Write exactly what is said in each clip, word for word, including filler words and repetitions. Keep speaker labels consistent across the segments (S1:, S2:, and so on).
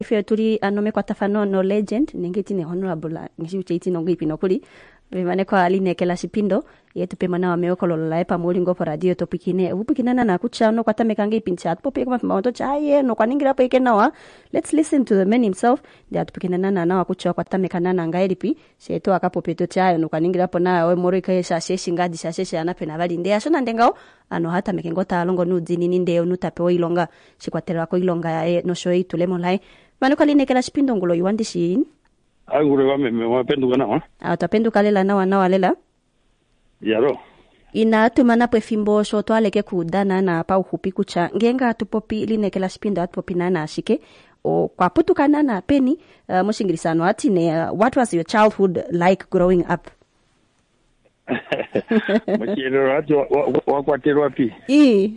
S1: Ifyo tuli anome kwa tafano no legend ningeti ni honorable ngishuche iti no gipi no kuli bimane kwa aline kela sipindo yetu pe mana wameoko lololae pa mulingo po radio topikine upikinana na kucha no kwa tameka gipi chat pope kama maoto chaye no kwa ningira pa ikenawa. Let's listen to the man himself dia tupikinana na na kucha kwa tameka nana ngailipi sheto akapope to chaye no kwa ningira po na we moro ikaye shasheshi ngadi shasheshi anape na bali ndea shona ndengao ano hata mekengota alongo nudzi nini ndeo nutape o ilonga shikwatera ko ilonga ya no show itu lemolai manu kaline kela sipindo ngulo yuandishi
S2: Agure wa meme wapenduka nawa.
S1: Ah tapenduka lela nawa nawa lela.
S2: Yaro.
S1: Ina tumana pwe fimbo shoto aleke kudana na pa uhupi kucha. Ngenga tupopi line kela spinda tupopi nana ashike. O kwa putu kanana peni uh, mushingirisano atine uh, what was your childhood like growing up?
S2: Machiro watu wakwatero wapi?
S1: Ii.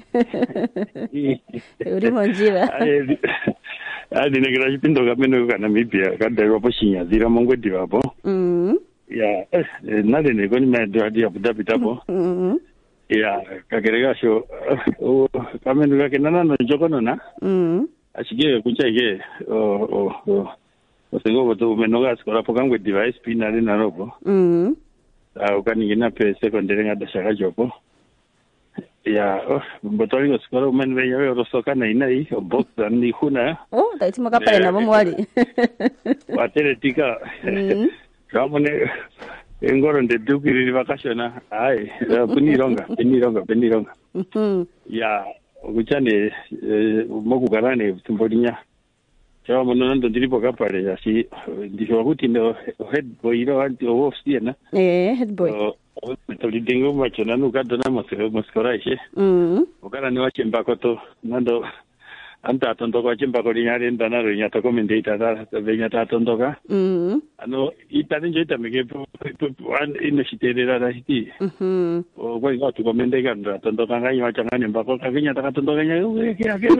S1: Uri monjira.
S2: Adi nekera chipindo kameno kana mipia kadero po shinya zira mongwe divapo.
S1: Mhm.
S2: Ya eh nade ne koni medo adi abuda bitapo.
S1: Mhm.
S2: Ya kakerega sho o kameno ka kenana no jokono na.
S1: Mhm.
S2: Ashige kuchege o o o osengo boto menoga skola pokangwe device pinale na robo.
S1: Mhm.
S2: Ah ukaningina pe secondary ngada shaka jopo. Ya, oh, botoli ko skoro men ve yawe rosoka na ina i box ni huna.
S1: Oh, taiti makapale na bomwali.
S2: Watere tika. Mm. Kamone engoro nde dukiri vakashona. Ai, punironga, punironga, punironga.
S1: Mhm.
S2: Ya, kuchane moku garane tumbolinya. Chawa mono ndo ndilipo kapale ya si ndisho kuti ndo head boy ro anti off na.
S1: Eh, head boy.
S2: Metodingo machona nuka dona mosero moskora ishe.
S1: Mhm.
S2: Okara ni wachimba koto nando anta tondoka wachimba ko linyari ndana ro nyata commentator ta benya ta tondoka.
S1: Mhm.
S2: Ano itani jeta mege wan initiative ra hiti.
S1: Mhm.
S2: O kwa ngo tu commentator ndo tondoka ngai wachanga nyimba ko kagenya ta tondoka nya ke ke.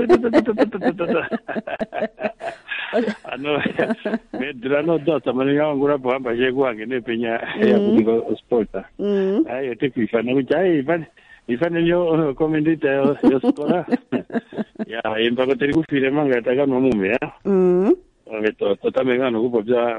S2: Ano me drano do tamani ngura po amba je gwange ne penya ya kutingo sporta.
S1: Mhm.
S2: Ai te kifana kuchai van ifane nyo commentator yo skora. Ya imba ko teri kufire manga taka no mume ya.
S1: Mhm.
S2: Obeto totamega no kupo bya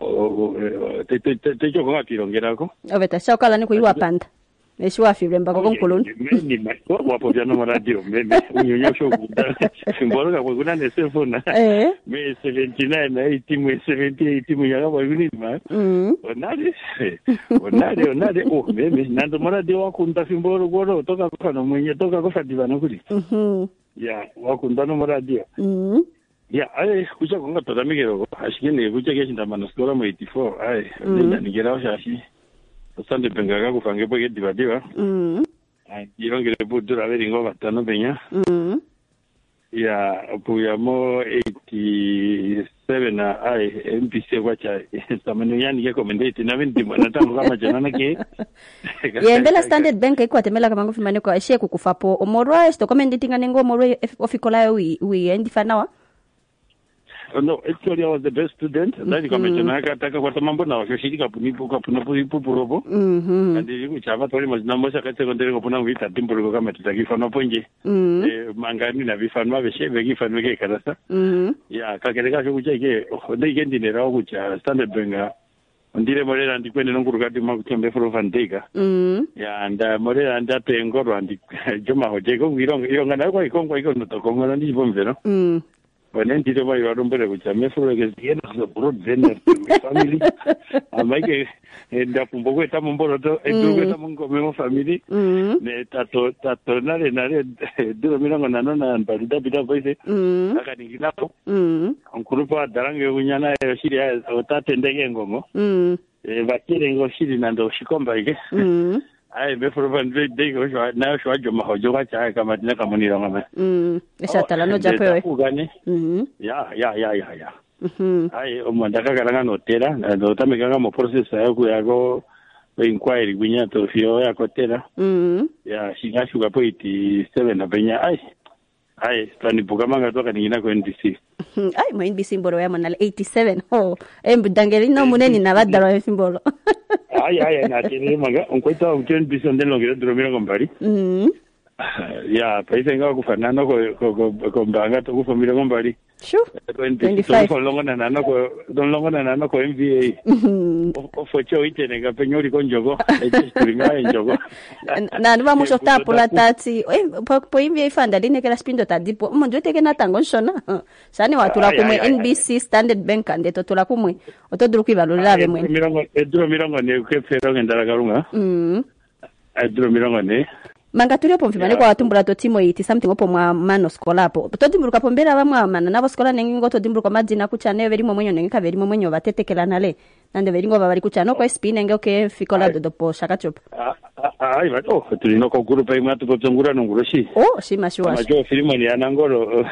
S2: te te te choko ngatirongera ko.
S1: Obeta shakala ni kuyiwa panda. Neshi wafire mbako konkoloni.
S2: Mimi mako wapo bya no radio meme unyonyo shokuda. Simbolo ka kuna ne cellphone.
S1: Eh.
S2: Me seventy-nine na timu seventy timu ya kwa yuni ma.
S1: Mhm.
S2: Onade. Onade onade oh meme nando radio wakunda simbolo goro toka kwa no mwenye toka kwa divana kuli.
S1: Mhm.
S2: Ya wakunda no radio.
S1: Mhm.
S2: Ya ai kucha konga totamigero ashikene kucha keshinda manaskora mu eighty-four ai nenda nigera shashi. Sande bengaga kufange poke divadiwa.
S1: Mhm.
S2: Ai irongere budura veringo batano benya.
S1: Mhm.
S2: Ya puya mo eighty-seven na ai M P C kwacha tamani yani ke commentate na vindi mwana tangu kama jana ke.
S1: Yembela Standard Bank iko atemela kama ngofimane kwa share kukufapo omorwa sto commentating anengo omorwa ofikola wi wi endifanawa.
S2: No, actually I was the best student. Ndani kama jana kataka kwa mambo na washirika punipo kwa punapo purobo.
S1: Mhm.
S2: Ndi kuchava tori mazina mosha ka secondary ko puna ngita timbolo kama tutakifana ponje. Eh mangani na bifanwa beshe begifanwe ke karasa.
S1: Mhm.
S2: Ya kakereka sho kucheke ndi kendi rawo kucha Standard Bank. Ndire morera ndi kwene nongurukati makutembe fro vandega.
S1: Mhm.
S2: Ya nda morera nda pengoro ndi joma hojeko ngironga ironga na kwa ikongwa iko notokongwa ndi bomvero.
S1: Mhm.
S2: When did I remember which I met for again as a broad dinner family? I make a Pumbo Tamumboro and do with Mungo family. Tato Tato Nare Nare do a million on Anona and Badabita voice. I got in Ginapo. Uncle Darango Winyana, she has or Tat and Degango. But killing or shitting and she come by. I before one day go now show you how you watch I come at Nakamani.
S1: Mm. Shatalano Jape.
S2: Mhm. Ya ya ya ya ya. Mhm. Ai omandaka karanga notera na dotameka mo process ya ku ya go inquiry winya to fio ya kotera. Mhm. Ya shinga shuga po eighty-seven na benya ai. Ai tani bukamanga toka ningina ko N B C.
S1: Ai mo N B C mboro ya manala eighty-seven. Oh, embu dangeli no muneni na badaro ya simbolo.
S2: Ai ai na tini manga onkoita N B C ndelo ngiro dromira kompari. Mhm. ya paise nga kufanana ko ko ko mbanga to kufamile ngombali
S1: shu twenty-five
S2: longa na na ko don longa na na ko M V A o focho itene ga penyori ko njogo e tringa njogo
S1: na nba musho tapula tati po po M V A fanda line kala spindo tadipo mmonjo teke na tango nshona sani watula kumwe N B C Standard Bank ande to tula kumwe otoduru kwibalula be mwe
S2: mirongo edro mirongo ne ke fero ngendala galunga mm edro mirongo ne
S1: manga tuli opo mfimane kwa watumbula to timo iti something opo mwa mano skola apo to dimburuka pombera bamwa mana nabo skola nengingo to dimburuka madina kuchane veri mwenyo nenga veri mwenyo batetekela nale nande veri ngo babali kuchano kwa spine nge okay fikola dodo po shakachop
S2: ai va oh tuli no ko grupo imatu ko tsongura no nguroshi
S1: oh si mashuwa
S2: majo filimo ni anangolo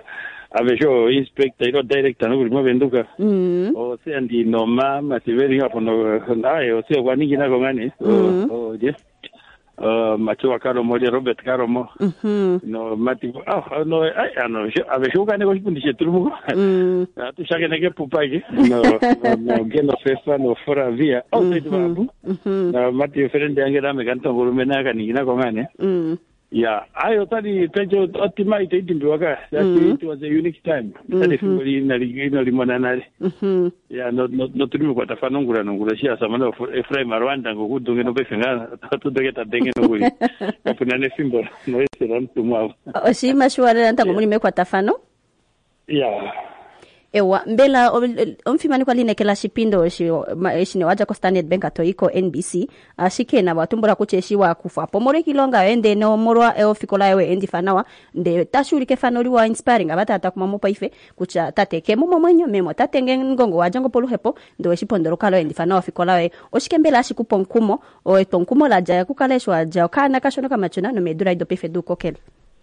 S2: avejo inspector iro director no gurimo benduka mm o se andi no mama siveri hapo no nae o se kwa ningi na gongani oh je Uh, macho akaro mo Robert Karomo mhm no mati ah no ai ano aveshuka ne ko kipundishe tulumu mm atu shake ne ke pupaje no no geno fefa no fora via au te babu mhm na mati frente yange dame kanto ngurumena kanina ko ngane mm ya ayo tadi pejo optimize idimbi waka that it was a unique time tadi fumuli na ligino limona nale mhm ya no no no tumi kwa tafano ngura ngura shia samana Efraim Rwanda ngokudunge no befenga tutogeta denge no guri afuna ne simbo no esiran tumwa
S1: o si mashwara ntango muri mekwa tafano
S2: ya
S1: ewa mbela omfimani kwa line kela shipindo shi ne waja ko Standard Bank atoiko N B C ashike na watumbura kucheshi wa kufa pomore kilonga ende no morwa e ofikola yewe endi fanawa nde tashuri ke fanori wa inspiring abata atakumamo paife kucha tateke mumo mwenyo memo tatenge ngongo wajango polu hepo ndo shipondoro kalo endi fanawa ofikola we oshike mbela ashikupo nkumo o etonkumo la jaya kukaleshwa jao kana kashono kama chuna no medura ido pefe du kokel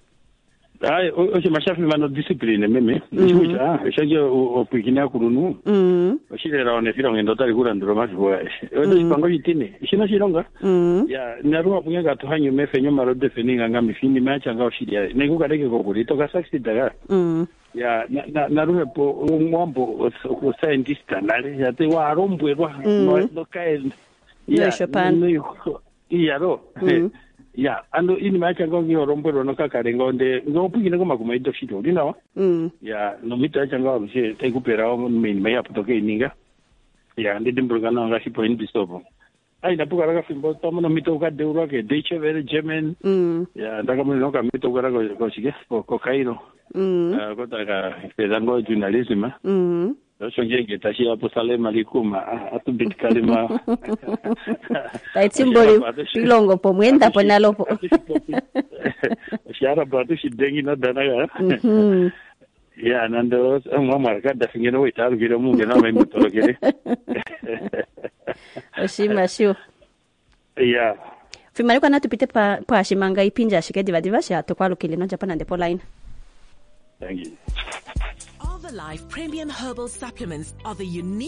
S2: ai o se mashafi mano discipline meme nchuja ah shaje o pikina kurunu mm o shile ra one fira ngendo tari kura ndro mafu wa o ndo pango yitine shino shilonga mm ya narua punga to hanyu mefenyo maro defeninga ngami fini macha ngao shidia ne kukareke ko kuri to ka saxi daga mm ya na narua po mwambo o scientist nale ya te wa rombwerwa no no kae
S1: ya Japan
S2: ya ro ya ando ini macha ngongi orombero no kakarengo nde ngopukine ngoma kumaido shito dinawa mm ya no mita changa bise tekupera o mini maya putoke ininga ya ndi dimbrugana ngashi point bisobo ai napuka raka fimbo tomo no mito ka deuro ke Deutsche Welle German mm ya ndaka mo no ka mito ka ko ko sige ko ko Cairo mm ko ta ka pedango journalism mm Oso ngenge tashi hapo salema likuma atu bitkalima
S1: Taitsimboli pilongo po mwenda po nalopo
S2: Shara batu shidengi na danaga ya nando mama kada fingeno witaru giro munge na mai mutoro gere
S1: Oshima shu
S2: ya
S1: Fimari kwa natupite pa pa shimanga ipinja shikedi vadiva sha tokwalo kilino Japan and the line.
S2: Thank you.
S3: All the Life Premium Herbal Supplements are the unique